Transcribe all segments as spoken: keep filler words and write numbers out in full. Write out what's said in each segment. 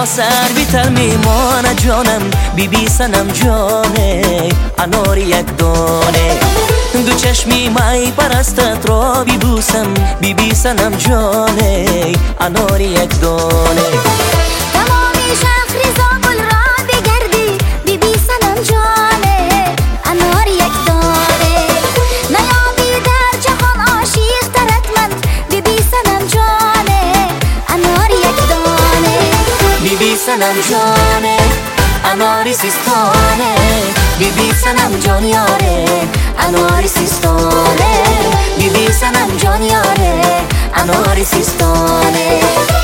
تا سر بیتر میمانه جانم بی بی سنم جانه انار یک دانه دو چشمی مای پرستت را بی بوسم بی بی سنم جانه انار یک دانه تمامی شهر زابل را بگردی بی بی سنم جانه انار یک دانه نیابی در جهان عاشق ترت من بی بی سنم جانه انار یک دانه بی بی سنم جانه انار سیستانه بی بی سنم جان یاره انار سیستانه بی بی سنم جان یاره انار سیستانه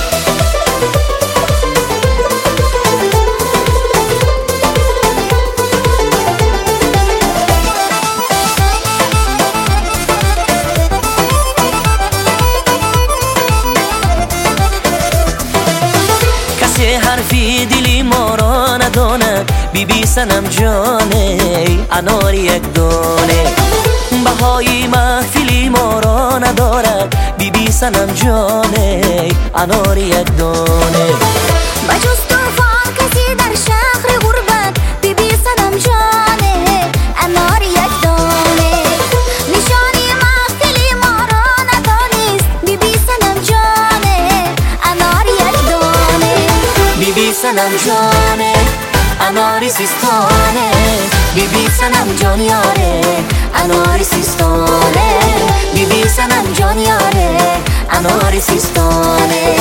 حرفی دلی ما را نداند بی بی سنم جانه انار یک دانه بهای محفلی ما را ندارد بی بی سنم جانه انار یک دانه بجز توفان کسی در شهر غربت بی بی سنم جانه انار یک دانه نشانی محفلی ما را ندانست بی بی سنم جانه انار یک دانه بی بی سنم جانه انار سیستانه بی بی سنم جان یاره انار سیستانه بی بی سنم جان یاره انار سیستانه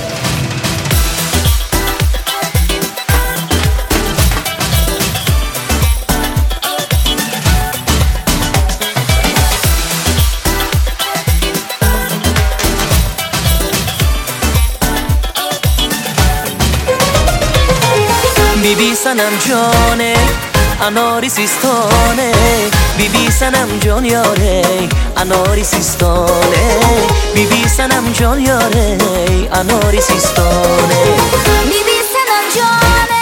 بی بی سنم جانه انار سیستانه بی بی سنم جان یاره انار سیستانه بی بی سنم جان یاره انار سیستانه بی بی سنم جانه